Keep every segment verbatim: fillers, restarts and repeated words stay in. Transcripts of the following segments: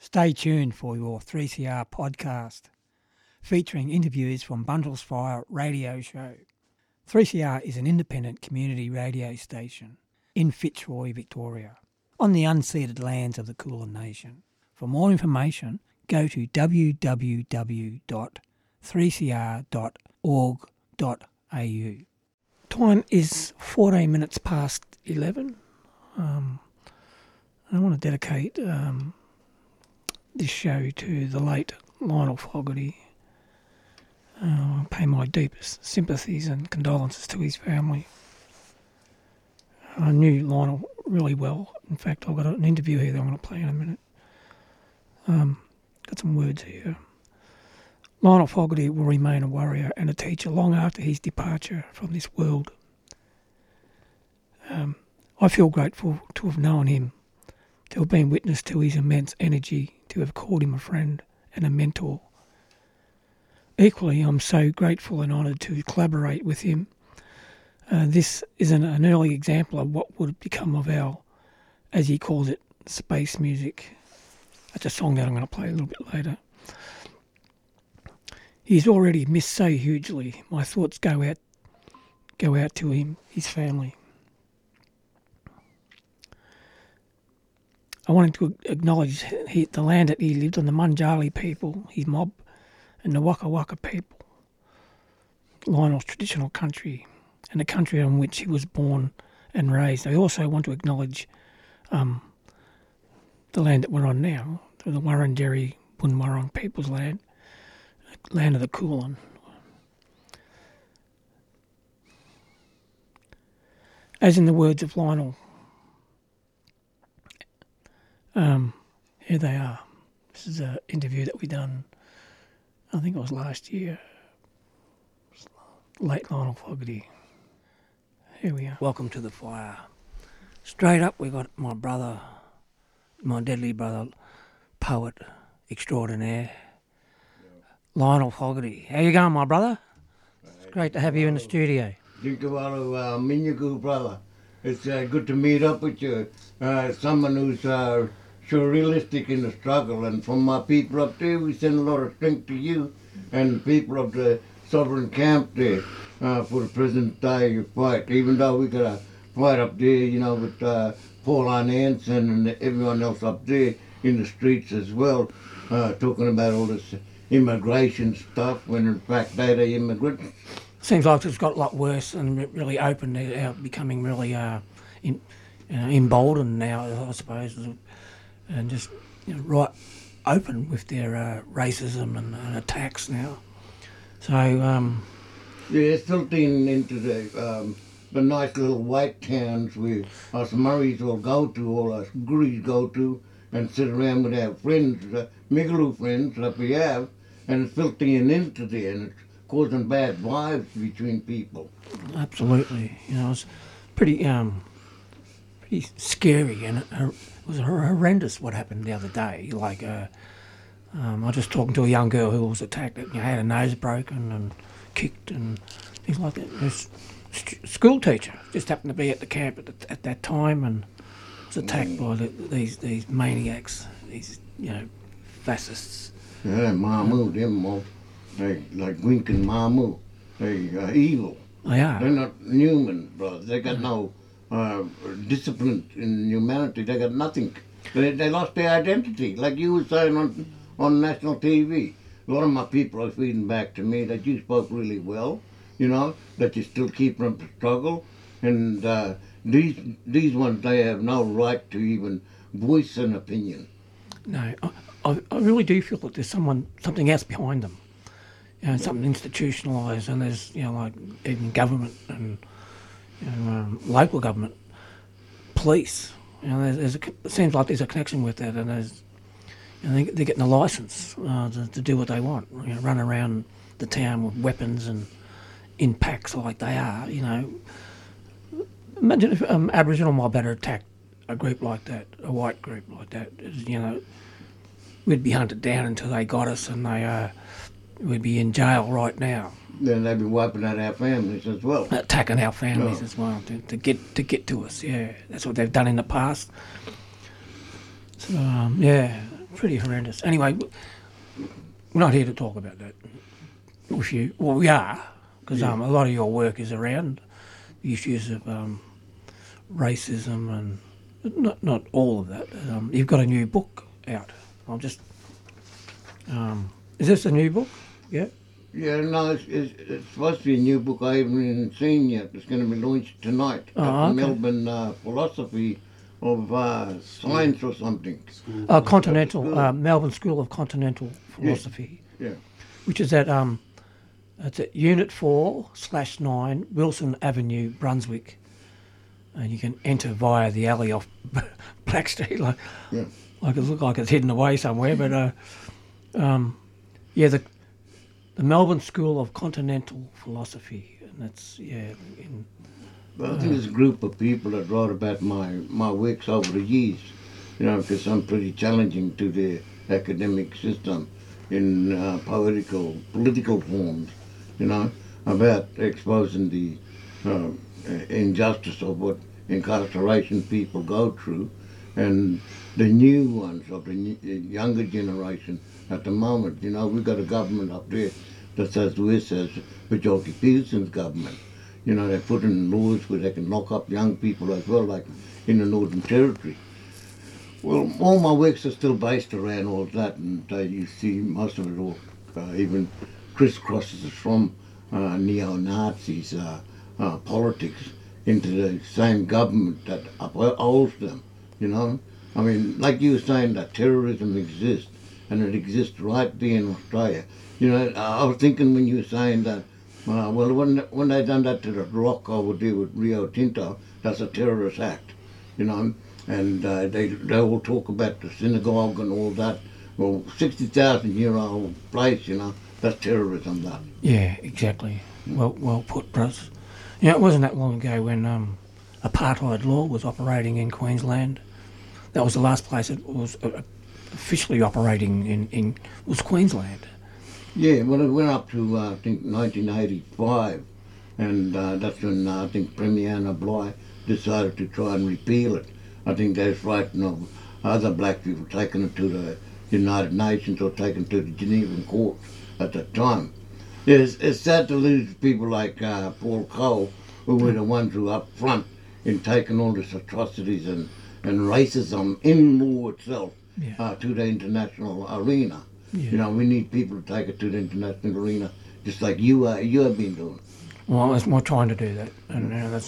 Stay tuned for your three C R podcast, featuring interviews from Bundles Fire Radio Show. three C R is an independent community radio station in Fitzroy, Victoria, on the unceded lands of the Kulin Nation. For more information, go to w w w dot three c r dot org dot a u. Time is fourteen minutes past eleven. Um, I want to dedicate um, this show to the late Lionel Fogarty. Uh, I pay my deepest sympathies and condolences to his family. I knew Lionel really well. In fact, I've got an interview here that I'm going to play in a minute. Um, got some words here. Lionel Fogarty will remain a warrior and a teacher long after his departure from this world. Um, I feel grateful to have known him, to have been witness to his immense energy, to have called him a friend and a mentor. Equally, I'm so grateful and honoured to collaborate with him. Uh, this is an, an early example of what would become of our, as he calls it, space music. That's a song that I'm going to play a little bit later. He's already missed so hugely. My thoughts go out, go out to him, his family. I wanted to acknowledge he, the land that he lived on, the Munjali people, his mob, and the Waka Waka people, Lionel's traditional country, and the country on which he was born and raised. I also want to acknowledge um, the land that we're on now, the Wurundjeri Bunwurrung people's land, land of the Kulin. As in the words of Lionel, um, here they are. This is an interview that we done, I think it was last year. Late Lionel Fogarty. Here we are. Welcome to the fire. Straight up, we got my brother, my deadly brother, poet extraordinaire, Lionel Fogarty. How you going, my brother? It's great to have you in the studio. Jinkawalo Minyaku, brother. It's uh, good to meet up with you. Uh, someone who's uh, so realistic in the struggle. And from my people up there, we send a lot of strength to you and people of the Sovereign Camp there uh, for the present day fight. Even though we got a fight up there, you know, with uh, Pauline Hanson and everyone else up there in the streets as well, uh, talking about all this immigration stuff when in fact they're the immigrants. Seems like it's got a lot worse and really open. They're becoming really uh, in, you know, emboldened now, I suppose, and just you know, right open with their uh, racism and, and attacks now. So um, yeah, it's filtering into the um, the nice little white towns where us Murrays will go to, all us Gurries go to, and sit around with our friends, uh, Migaloo friends that we have, and it's filtering into there, and it's causing bad vibes between people. Absolutely, you know, it's pretty um, pretty scary, and it, it was horrendous what happened the other day. Like, uh, um, I was just talking to a young girl who was attacked, you know, had her nose broken and kicked and things like that. This school teacher just happened to be at the camp at, the, at that time and was attacked mm. by the, these these maniacs, these you know fascists. Yeah, Mamu, them all. They like Wink and Mamu. They are evil. They are. They're not human, brother. They got no uh, discipline in humanity. They got nothing. They, they lost their identity, like you were saying on on national T V. A lot of my people are feeding back to me that you spoke really well, you know, that you still keep them to struggle. And uh, these these ones, they have no right to even voice an opinion. No, I, I really do feel that there's someone, something else behind them. You know, something institutionalised, and there's, you know, like even government and you know, um, local government, police. You know, there's, there's a, it seems like there's a connection with that, and there's, you know, they, they're getting a licence uh, to, to do what they want. You know, run around the town with weapons and in packs like they are. You know, imagine if um, Aboriginal mob had attacked a group like that, a white group like that. You know, we'd be hunted down until they got us, and they. Uh, We'd be in jail right now. Then they'd be wiping out our families as well. Attacking our families oh. as well to, to get to get to us. Yeah, that's what they've done in the past. So um, yeah, pretty horrendous. Anyway, we're not here to talk about that. If you, well, we are, because Yeah. um, a lot of your work is around the issues of um, racism and not not all of that. Um, you've got a new book out. I'll just. Um, is this a new book? Yeah. Yeah, no, it's, it's, it's supposed to be a new book I haven't even seen yet. It's going to be launched tonight Oh, at the okay. Melbourne uh, Philosophy of uh, Science or something. Uh, Continental School. uh, Melbourne School of Continental Philosophy, Yeah. which is at um, it's at Unit Four slash Nine, Wilson Avenue, Brunswick, and you can enter via the alley off Black Street. Like, Yeah. like it looks like it's hidden away somewhere, but uh, um, yeah, the the Melbourne School of Continental Philosophy, and that's yeah. In, But I think there's a group of people that wrote about my, my works over the years, you know, because I'm pretty challenging to the academic system in uh, poetical, political forms, you know, about exposing the uh, injustice of what incarceration people go through, and the new ones of the new, younger generation at the moment. You know, we've got a government up there that's as worse as Bajorki Peterson's government. You know, they put in laws where they can lock up young people as well, like in the Northern Territory. Well, all my works are still based around all that, and uh, you see most of it all uh, even crisscrosses from uh, neo-Nazis, uh, uh, politics, into the same government that upholds them, you know. I mean, like you were saying, that terrorism exists, and it exists right there in Australia. You know, I was thinking when you were saying that, uh, well, when when they done that to the rock over there with Rio Tinto, that's a terrorist act, you know. And uh, they they all talk about the synagogue and all that. Well, sixty thousand year old place, you know, that's terrorism. That. Yeah, exactly. Well, well put, Bruce. You know, it wasn't that long ago when um, apartheid law was operating in Queensland. That was the last place it was uh, officially operating in, in was Queensland. Yeah, well, it went up to uh, I think nineteen eighty-five, and uh, that's when uh, I think Premier Anna Bligh decided to try and repeal it. I think they was frightened of other black people taking it to the United Nations or taking it to the Genevan Court at that time. Yeah, it's, it's sad to lose people like uh, Paul Cole, who were the ones who were up front in taking all these atrocities and, and racism in law itself Yeah. uh, to the international arena. Yeah. You know, we need people to take it to the international arena, just like you uh, you have been doing. Well, that's we're trying to do that, and you know, that's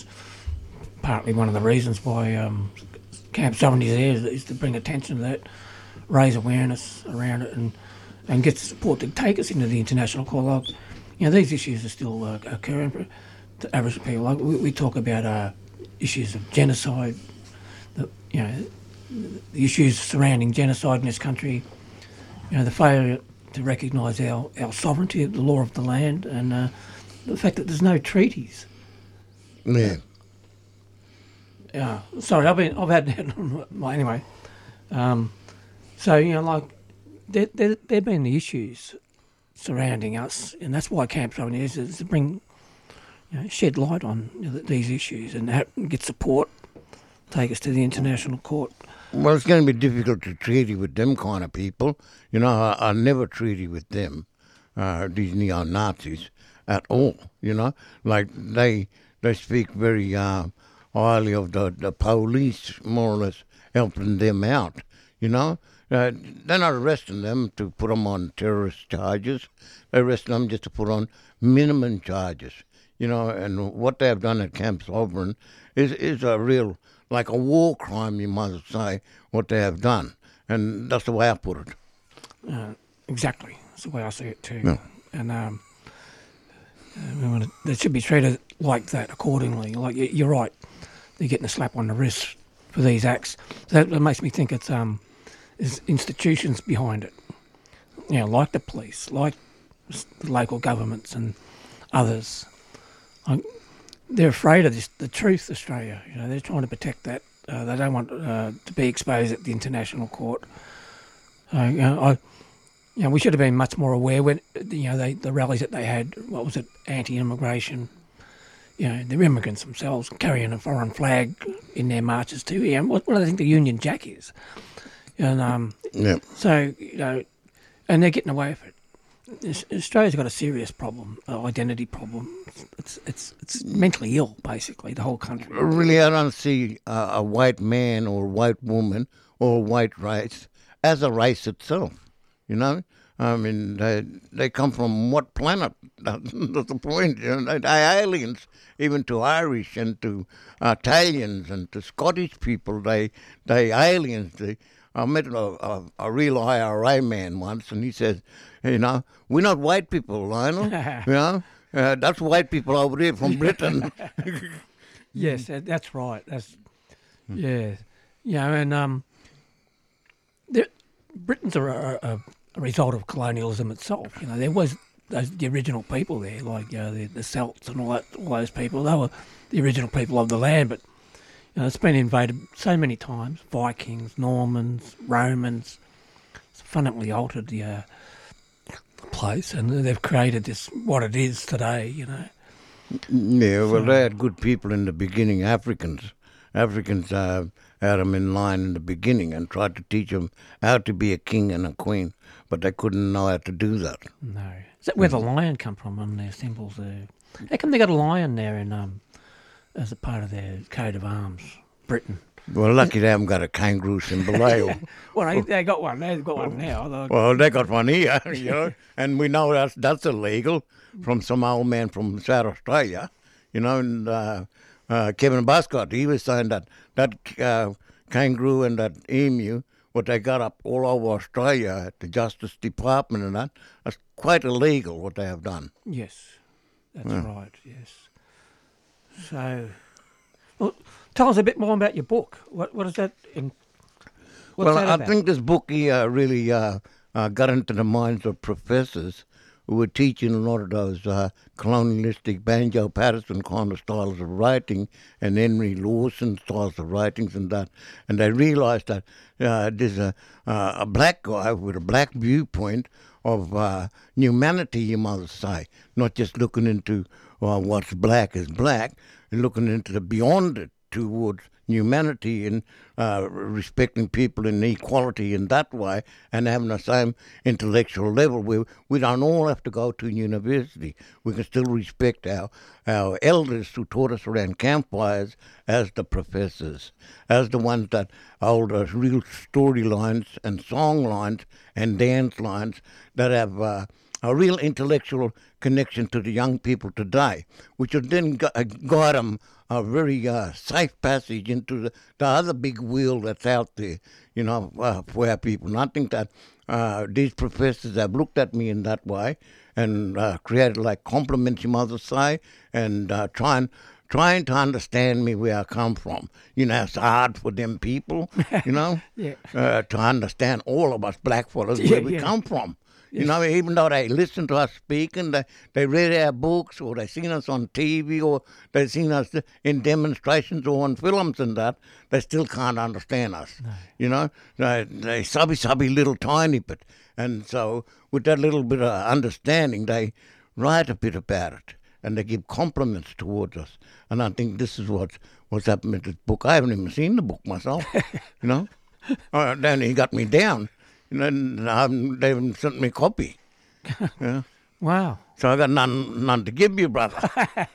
partly one of the reasons why um, Camp seventy is there, is, is to bring attention to that, raise awareness around it, and and get the support to take us into the international court. Like, you know, these issues are still uh, occurring for the average people. Like we, we talk about uh, issues of genocide, the you know the issues surrounding genocide in this country. You know, the failure to recognise our, our sovereignty, the law of the land, and uh, the fact that there's no treaties. Yeah. Yeah, sorry, I've been I've had that on my anyway. Um, so you know, like there there there've been the issues surrounding us, and that's why Camp seventy is, is to bring, you know, shed light on, you know, these issues and have, get support, take us to the international court. Well, it's going to be difficult to treaty with them kind of people. You know, I, I never treaty with them, uh, these neo-Nazis, at all, you know. Like, they they speak very uh, highly of the, the police, more or less, helping them out, you know. Uh, they're not arresting them to put them on terrorist charges. They're arresting them just to put on minimum charges, you know. And what they have done at Camp Sovereign is, is a real... like a war crime, you might say, what they have done. And that's the way I put it. Uh, exactly, that's the way I see it too. Yeah. And um, we want to, they should be treated like that accordingly. Like you- you're right, they're getting a slap on the wrist for these acts. That, that makes me think it's um, there's institutions behind it. You know, like the police, like the local governments and others. Like, they're afraid of this, the truth, Australia. You know, they're trying to protect that. Uh, they don't want uh, to be exposed at the international court. Uh, you know, I, you know, we should have been much more aware when, you know, they, the rallies that they had. What was it? Anti-immigration. You know, they're immigrants themselves carrying a foreign flag in their marches too. You know, what, what do they think the Union Jack is? And um, Yeah. so, you know, and they're getting away with it. Aus- Australia's got a serious problem, an identity problem. It's it's it's mentally ill, basically, the whole country. Really, I don't see uh, a white man or white woman or white race as a race itself. You know, I mean, they they come from what planet? That's the point. You know, they aliens, even to Irish and to Italians and to Scottish people. They they aliens. They, I met a, a, a real I R A man once, and he said, you know, we're not white people, Lionel. You know, uh, that's white people over there from Britain. Yes, that, that's right. That's yeah, you know, and um, there, Britain's a, a, a result of colonialism itself. You know, there was those the original people there, like you know, the, the Celts and all that, all those people. They were the original people of the land, but you know, it's been invaded so many times. Vikings, Normans, Romans. It's fundamentally altered the uh, place, and they've created this what it is today. You know. Yeah, well, they had good people in the beginning, Africans. Africans uh, had them in line in the beginning and tried to teach them how to be a king and a queen, but they couldn't know how to do that. No. Is that where the lion come from on their symbols there? How come they got a lion there in um, as a part of their coat of arms, Britain? Well, lucky they haven't got a kangaroo symbol, eh? Well, they, they got one. They've got one now. They're- Well, they got one here, you know, and we know that's that's illegal from some old man from South Australia, you know, and uh, uh, Kevin Buscott, he was saying that that uh, kangaroo and that emu, what they got up all over Australia at the Justice Department and that, that's quite illegal what they have done. Yes, that's right, yes. So, well, tell us a bit more about your book. What What is that? In, what's well, that I about? think this book here really uh, uh, got into the minds of professors who were teaching a lot of those uh, colonialistic Banjo Patterson kind of styles of writing and Henry Lawson styles of writings and that. And they realised that uh, there's a, uh, a black guy with a black viewpoint of uh, humanity, you might say, not just looking into uh, what's black is black, looking into the beyond it towards humanity and uh, respecting people and equality in that way and having the same intellectual level. We, we don't all have to go to university. We can still respect our, our elders who taught us around campfires as the professors, as the ones that hold us real storylines and song lines and dance lines that have uh, a real intellectual connection to the young people today, which will then gu- uh, guide them a very uh, safe passage into the, the other big wheel that's out there, you know, uh, for our people. And I think that uh, these professors have looked at me in that way and uh, created like compliments, you might say, and uh, trying trying to understand me where I come from. You know, it's hard for them people, you know, Yeah. uh, to understand all of us black fellas Yeah, where we yeah. come from. You know, even though they listen to us speaking, they, they read our books or they seen us on T V or they seen us in demonstrations or on films and that, they still can't understand us. You know, they, they subby, subby little tiny bit. And so with that little bit of understanding, they write a bit about it and they give compliments towards us. And I think this is what's, what's happened with this book. I haven't even seen the book myself, you know. Uh, then he got me down. And then um, they haven't sent me a copy. Yeah. Wow. So I got none, none to give you, brother.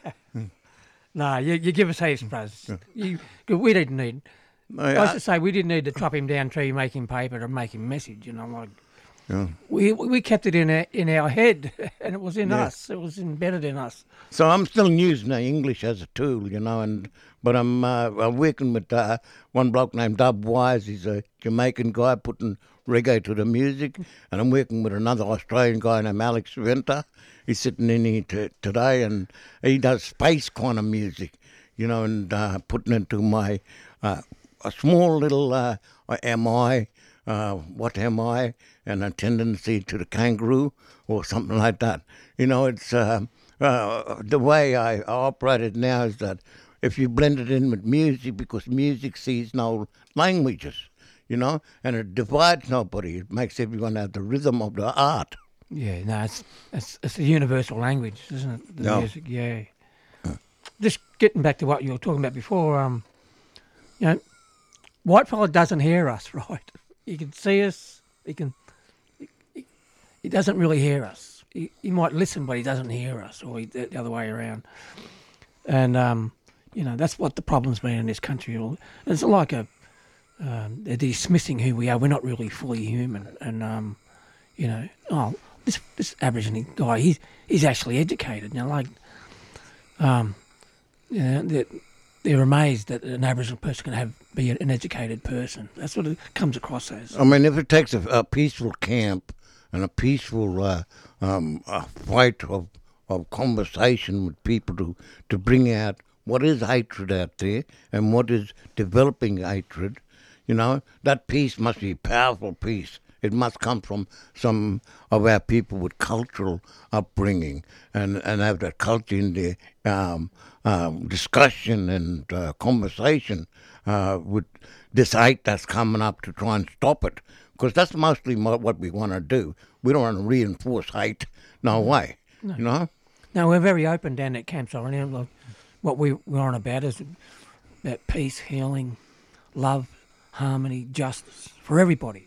No, you, you give us heaps, brothers. You, we didn't need. I, I should say we didn't need to chop him down tree, make him paper, to make him message. You know, like yeah. we we kept it in our in our head, and it was in Yeah. us. It was embedded in us. So I'm still using the English as a tool, you know, and but I'm uh, I'm working with uh, one bloke named Dub Wise. He's a Jamaican guy putting reggae to the music, and I'm working with another Australian guy named Alex Venter. He's sitting in here t- today, and he does space kind of music, you know, and uh, putting it to my uh, a small little uh, am I, uh, what am I, and a tendency to the kangaroo or something like that. You know, it's uh, uh, the way I, I operate it now is that if you blend it in with music, because music sees no languages, you know, and it divides nobody. It makes everyone have the rhythm of the art. Yeah, no, it's it's, it's a universal language, isn't it? The Yeah. music, yeah. Just getting back to what you were talking about before, um, you know, white fella doesn't hear us, right? he can see us. He can. He, he doesn't really hear us. He, he might listen, but he doesn't hear us, or he, the other way around. And um, you know, that's what the problem's been in this country. It's like a um, they're dismissing who we are. We're not really fully human, and um, you know, oh, this this Aboriginal guy, he's he's actually educated. Now, like, um, you know, they're, they're amazed that an Aboriginal person can have be an educated person. That's what it comes across as. I mean, if it takes a, a peaceful camp and a peaceful uh, um, a fight of of conversation with people to to bring out what is hatred out there and what is developing hatred, you know, that peace must be a powerful peace. It must come from some of our people with cultural upbringing and, and have that culture in their um, um, discussion and uh, conversation uh, with this hate that's coming up to try and stop it. Because that's mostly what we want to do. We don't want to reinforce hate. No way. No. You know? No, we're very open down at Camp Sorrento. Like, what we, we're on about is about peace, healing, love, harmony, justice for everybody.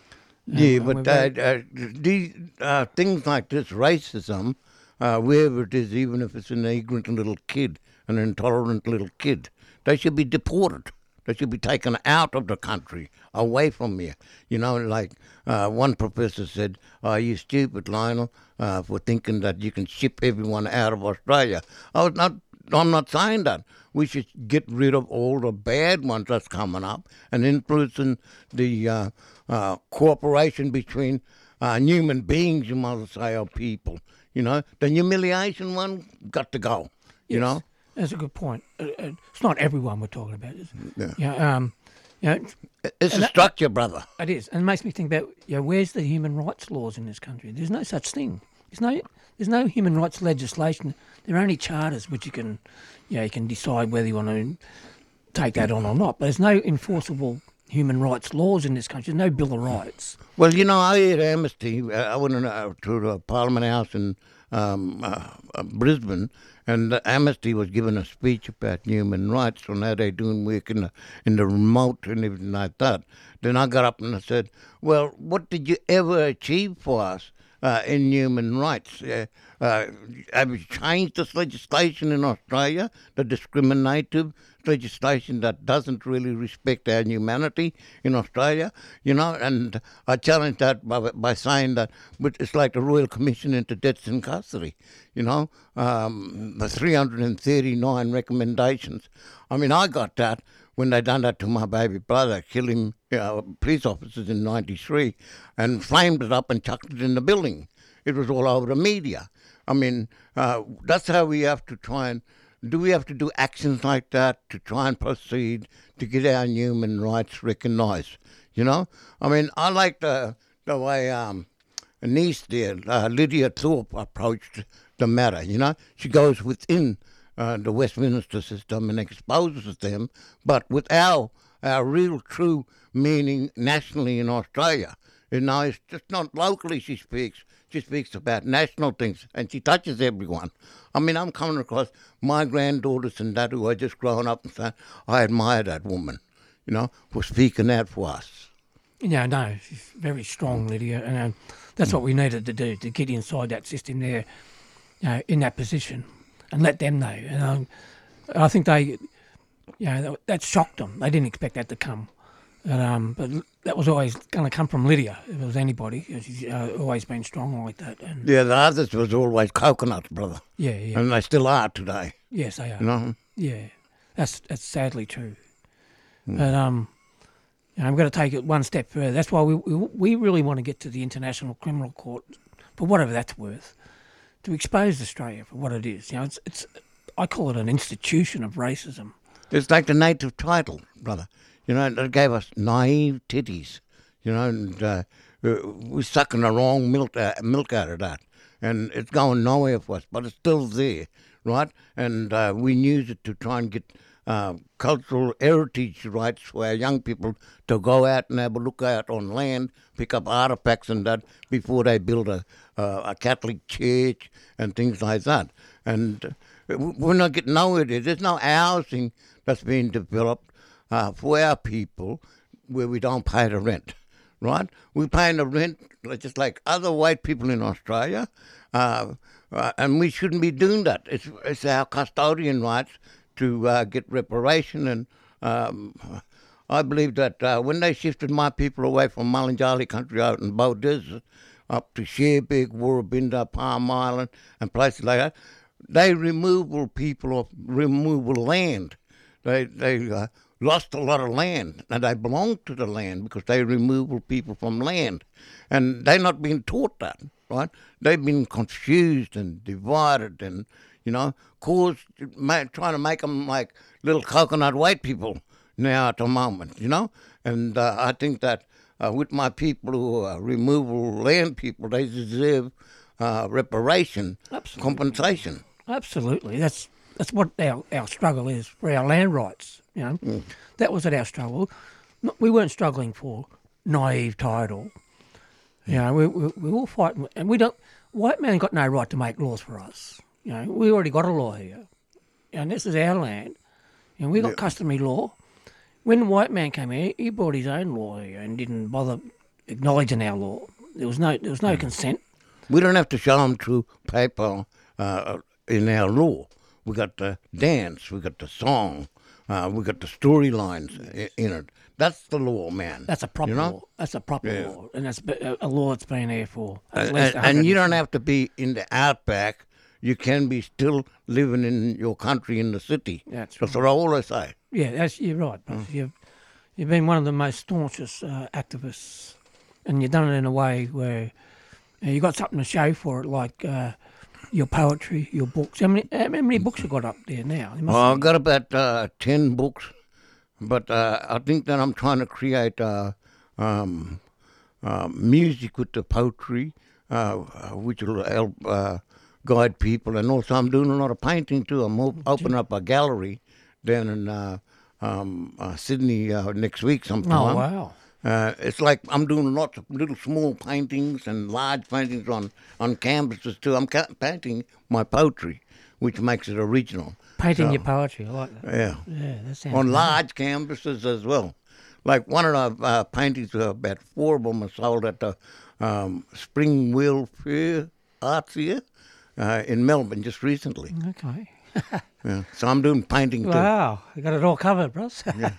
Yeah, um, but uh, uh, these uh, things like this, racism, uh, wherever it is, even if it's an ignorant little kid, an intolerant little kid, they should be deported. They should be taken out of the country, away from here. You know, like uh, one professor said, "Are you stupid, Lionel, uh, for thinking that you can ship everyone out of Australia?" I was not. I'm not saying that. We should get rid of all the bad ones that's coming up and influencing the uh, uh, cooperation between uh, human beings, you might say, or people. You know, the humiliation one got to go. You yes, know, that's a good point. Uh, uh, it's not everyone we're talking about. Is it? Yeah. You know, um, you know, it's a structure, brother. It is, and it makes me think about, you know, where's the human rights laws in this country? There's no such thing. There's no, there's no human rights legislation. There are only charters which you can, you know, you can decide whether you want to take that on or not. But there's no enforceable human rights laws in this country. There's no Bill of Rights. Well, you know, I had Amnesty. I went uh, to the Parliament House in um, uh, uh, Brisbane, and uh, Amnesty was giving a speech about human rights on how they're doing work in the, in the remote and everything like that. Then I got up and I said, well, what did you ever achieve for us uh, in human rights? Uh, uh, have you changed this legislation in Australia, the discriminative legislation that doesn't really respect our humanity in Australia, you know? And I challenge that by, by saying that it's like the Royal Commission into Deaths in Custody, you know, um, the three hundred thirty-nine recommendations. I mean, I got that when they done that to my baby brother, killing you know, police officers in ninety-three, and flamed it up and chucked it in the building. It was all over the media. I mean, uh, that's how we have to try and, do we have to do actions like that to try and proceed to get our human rights recognised, you know? I mean, I like the, the way um, a niece there, uh, Lydia Thorpe, approached the matter, you know? She goes within uh, the Westminster system and exposes them, but with our, our real true meaning nationally in Australia. You know, it's just not locally she speaks. She speaks about national things, and she touches everyone. I mean, I'm coming across my granddaughters and that who are just growing up and saying, I admire that woman, you know, for speaking out for us. Yeah, no, she's very strong, Lydia, and um, that's what we needed to do, to get inside that system there, you know, in that position, and let them know. And um, I think they, you know, that shocked them. They didn't expect that to come. And, um, but that was always going to come from Lydia, if it was anybody. She's uh, always been strong like that. And yeah, the others was always coconuts, brother. Yeah, yeah. And they still are today. Yes, they are. You know? Yeah, that's that's sadly true. Mm. But um, you know, I'm going to take it one step further. That's why we, we we really want to get to the International Criminal Court, for whatever that's worth, to expose Australia for what it is. You know, it's it's I call it an institution of racism. It's like the native title, brother. You know, they gave us naive titties, you know, and uh, we're sucking the wrong milk, uh, milk out of that. And it's going nowhere for us, but it's still there, right? And uh, we use it to try and get uh, cultural heritage rights for our young people to go out and have a look out on land, pick up artifacts and that before they build a, uh, a Catholic church and things like that. And uh, we're not getting nowhere there. There's no housing that's being developed Uh, for our people, where we don't pay the rent. right? We're paying the rent just like other white people in Australia, uh, uh, and we shouldn't be doing that. It's it's our custodian rights to uh, get reparation, and um, I believe that uh, when they shifted my people away from Mullinjali country out in Bow Desert up to Sherbeg, Woorabinda, Palm Island, and places like that, they removal people of removal land. They they uh, lost a lot of land, and they belong to the land because they removal people from land, and they're not being taught that, right? They've been confused and divided, and you know, caused trying to make them like little coconut white people now at the moment, you know. And uh, I think that uh, with my people who are removal land people, they deserve uh, reparation, Absolutely. compensation. Absolutely. That's that's what our, our struggle is, for our land rights, you know. Mm. That was at our struggle. We weren't struggling for naive title. You know, we, we, we were fighting, and we don't, white man got no right to make laws for us. You know, we already got a law here, and this is our land, and we got yeah. customary law. When the white man came here, he brought his own law here and didn't bother acknowledging our law. There was no there was no mm. consent. We don't have to show them true paper uh, in our law. We got the dance, we got the song, uh, we got the storylines in it. That's the law, man. That's a proper you know? law. That's a proper yeah. law, and that's a law that's been there for at and, least. And you don't have to be in the outback. You can be still living in your country in the city. That's, that's right. what I always say. Yeah, that's you're right. But mm. you've you've been one of the most staunchest uh, activists, and you've done it in a way where you know, you got something to show for it, like uh, your poetry, your books. How many how many books you got up there now? Well, I've got about uh, ten books, but uh, I think that I'm trying to create uh, um, uh, music with the poetry, uh, which will help uh, guide people, and also I'm doing a lot of painting too. I'm op- opening up a gallery down in uh, um, uh, Sydney uh, next week sometime. Oh, wow. Uh, it's like I'm doing lots of little small paintings and large paintings on, on canvases too. I'm ca- painting my poetry, which makes it original. Painting so, your poetry, I like that. Yeah. Yeah, that sounds On nice. large canvases as well. Like one of the uh, paintings, uh, about four of them are sold at the um, Spring Wheel Fair Arts Fair uh, in Melbourne just recently. Okay. Yeah. So I'm doing painting too. Wow, you got it all covered, bros. Yeah.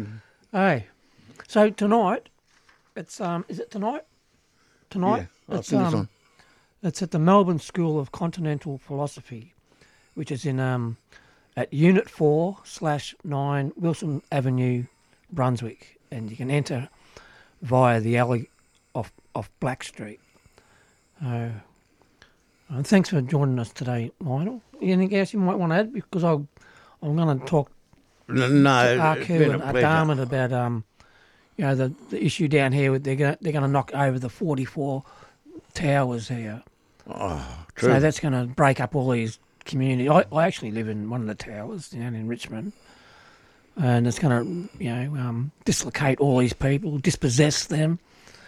Hey, so tonight, it's um, is it tonight? Tonight, yeah, it's um, it's at the Melbourne School of Continental Philosophy, which is in um, at Unit Four slash Nine Wilson Avenue, Brunswick, and you can enter via the alley off off Black Street. Uh, and thanks for joining us today, Lionel. Anything else you might want to add? Because I, I'm going to talk no, to R Q and Darmit about um, you know, the, the issue down here. With they're going they're going to knock over the forty-four towers here. Oh, true. So that's going to break up all these communities. I, I actually live in one of the towers down in Richmond, and it's going to you know um, dislocate all these people, dispossess them.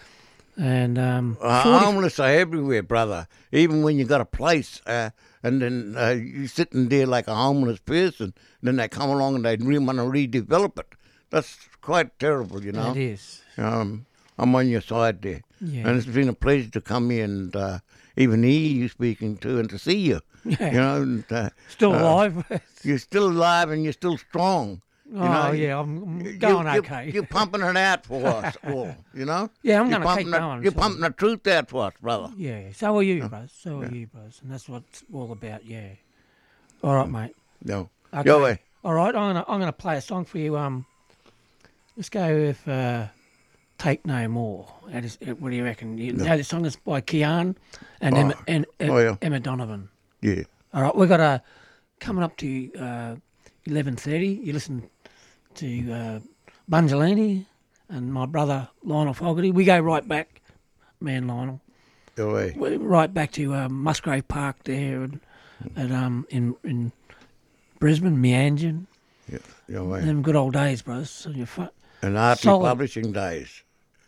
And um, uh, homeless are everywhere, brother. Even when you got a place, uh, and then uh, you're sitting there like a homeless person, then they come along and they really want to redevelop it. That's quite terrible, you know. It is. Um, I'm on your side there, yeah. And it's been a pleasure to come here and uh, even hear you speaking to and to see you. Yeah. You know, and, uh, still uh, alive. You're still alive and you're still strong. You oh, know, yeah, I'm, I'm going you, okay. You're, you're pumping it out for us all, you know? Yeah, I'm going to keep going. You're so. pumping the truth out for us, brother. Yeah, so are you, uh, bros. So yeah. are you, bros. And that's what it's all about, yeah. All right, mate. No. Okay. Go away. All right, I'm going to I'm gonna play a song for you. Um, Let's go with uh, Take No More. That is, what do you reckon? You no. know the song is by Kian and, oh. Emma, and uh, oh, yeah. Emma Donovan. Yeah. All right, we've got a, coming up to uh, eleven thirty. You listen to uh, Bungelini and my brother Lionel Fogarty. We go right back, man, Lionel. Go away. We're right back to um, Musgrave Park there and, and, um, in in Brisbane, Meanjin. Yeah, go away. Them good old days, bros. So you're fu- and Artie Publishing days.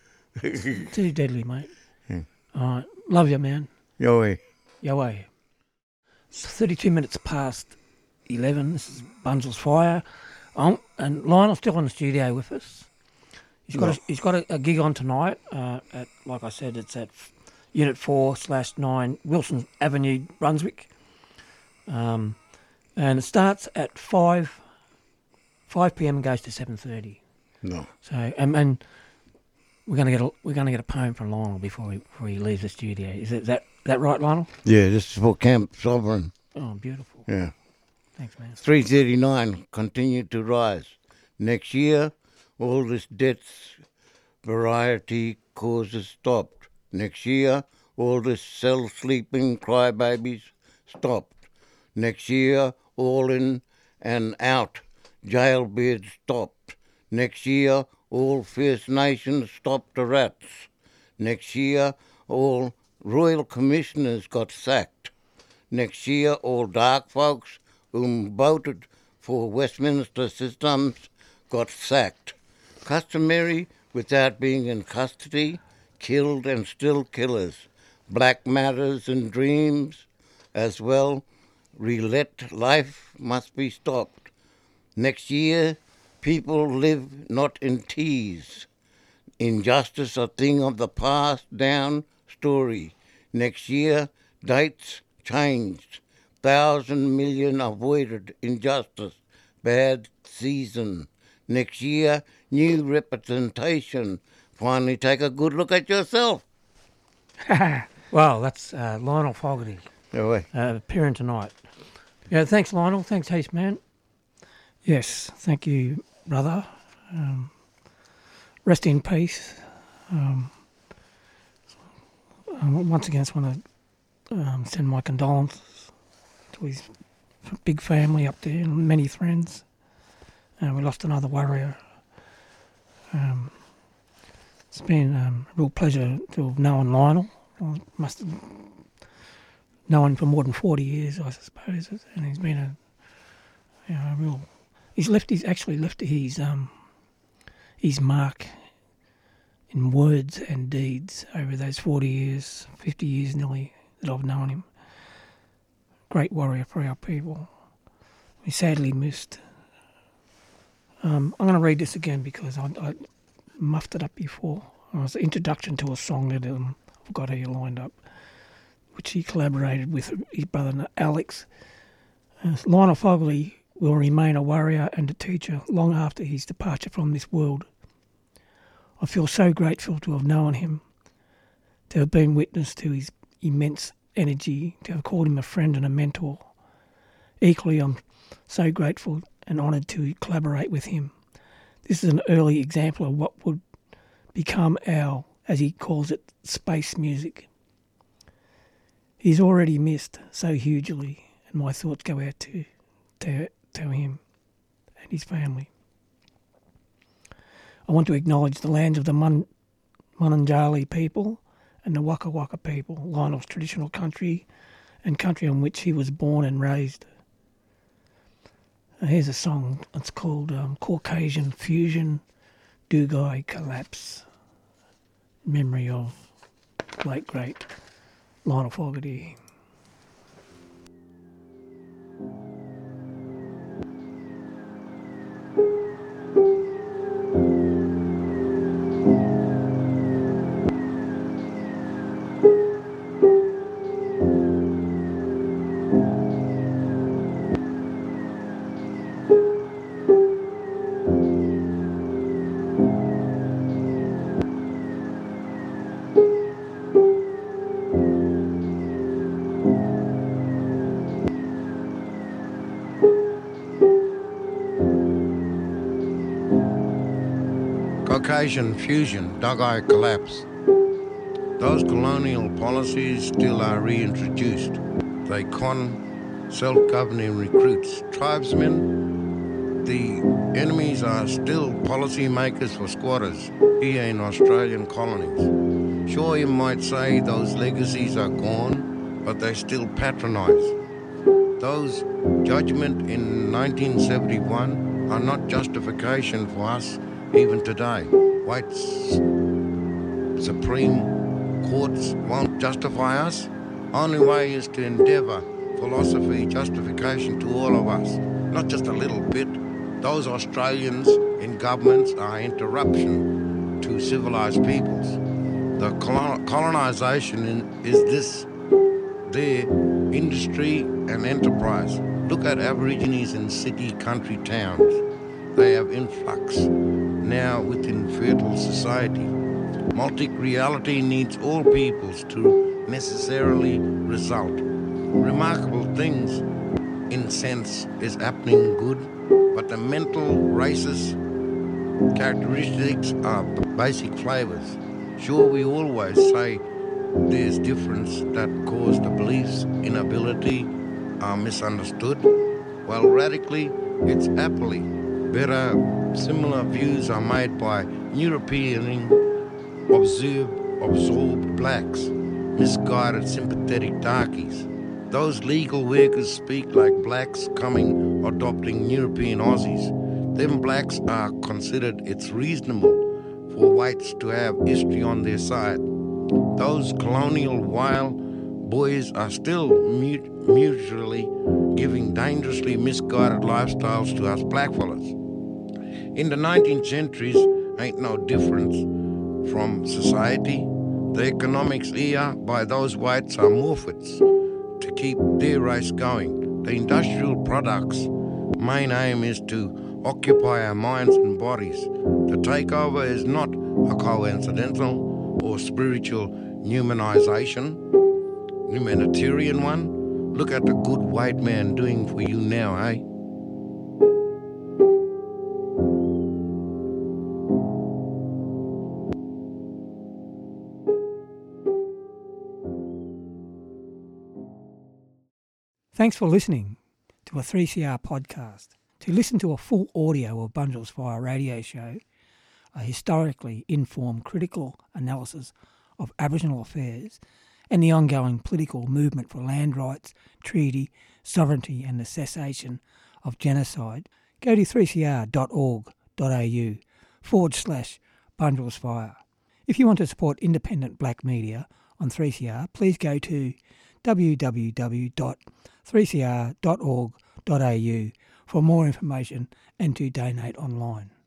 Too deadly, mate. Yeah. All right. Love you, man. Yo way. Yo way. It's thirty-two minutes past eleven. This is Bunzel's Fire. Um, and Lionel's still in the studio with us. He's got No. a, he's got a, a gig on tonight. Uh, at like I said, it's at Unit Four slash Nine Wilson Avenue, Brunswick, um, and it starts at five five p.m. and goes to seven thirty. No. So and, and we're gonna get a, we're gonna get a poem from Lionel before he before he leaves the studio. Is that that, that right, Lionel? Yeah, this is for Camp Sovereign. Oh, beautiful. Yeah. Thanks, man. three thirty-nine, continue to rise. Next year, all this debt's variety causes stopped. Next year, all this cell-sleeping crybabies stopped. Next year, all in and out jailbirds stopped. Next year, all First Nations stopped the rats. Next year, all royal commissioners got sacked. Next year, all dark folks who voted for Westminster systems got sacked. Customary without being in custody, killed and still killers. Black matters and dreams as well. Relet life must be stopped. Next year, people live not in teas. Injustice a thing of the past down story. Next year, dates changed. Thousand million avoided injustice. Bad season. Next year, new representation. Finally take a good look at yourself. Well, that's uh, Lionel Fogarty Away. uh, appearing tonight. Yeah, thanks, Lionel. Thanks, Heath, man. Yes, thank you, brother. Um, rest in peace. Um, um, once again, I just want to um, send my condolences to his big family up there and many friends. Uh, we lost another warrior. Um, it's been um, a real pleasure to have known Lionel. I must have known him for more than forty years, I suppose, and he's been a, you know, a real. He's left. He's actually left his um, his mark in words and deeds over those forty years, fifty years nearly that I've known him. Great warrior for our people. We sadly missed. Um, I'm going to read this again because I, I muffed it up before. It was the introduction to a song that um, I've got here lined up, which he collaborated with his brother Alex. Uh, Lionel Fogarty will remain a warrior and a teacher long after his departure from this world. I feel so grateful to have known him, to have been witness to his immense energy, to have called him a friend and a mentor. Equally, I'm so grateful and honoured to collaborate with him. This is an early example of what would become our, as he calls it, space music. He's already missed so hugely, and my thoughts go out to, to, to him and his family. I want to acknowledge the lands of the Mun- Mununjali people and the Waka Waka people, Lionel's traditional country and country on which he was born and raised. Uh, here's a song. It's called um, Caucasian Fusion, Gugai Collapse, in memory of late, great Lionel Fogarty. Caucasian fusion, Gugai collapse. Those colonial policies still are reintroduced. They con self-governing recruits, tribesmen. The enemies are still policy makers for squatters here in Australian colonies. Sure, you might say those legacies are gone, but they still patronise. Those judgment in nineteen seventy-one are not justification for us even today. White Supreme Courts won't justify us. Only way is to endeavour philosophy, justification to all of us, not just a little bit. Those Australians in governments are interruption. to civilized peoples. The colon- colonization in, is this, their industry and enterprise. Look at Aborigines in city, country towns. They have influx now within fertile society. Multic reality needs all peoples to necessarily result. Remarkable things, in sense, is happening good, but the mental races characteristics are basic flavors. Sure, we always say there's difference that cause the beliefs inability are misunderstood. Well, radically, it's happily better. Similar views are made by European observed, absorbed blacks, misguided sympathetic darkies. Those legal workers speak like blacks coming adopting European Aussies. Them blacks are considered it's reasonable for whites to have history on their side. Those colonial wild boys are still mut- mutually giving dangerously misguided lifestyles to us blackfellas. In the nineteenth centuries, ain't no difference from society. The economics here by those whites are morphits to keep their race going. The industrial products' main aim is to occupy our minds and bodies. The takeover is not a coincidental or spiritual humanization, humanitarian one. Look at the good white man doing for you now, eh? Thanks for listening to a three C R podcast. To listen to a full audio of Bunjil's Fire radio show, a historically informed critical analysis of Aboriginal affairs and the ongoing political movement for land rights, treaty, sovereignty and the cessation of genocide, go to three c r dot org dot a u forward slash Bunjil's Fire. If you want to support independent black media on three C R, please go to w w w dot three c r dot org dot a u for more information and to donate online.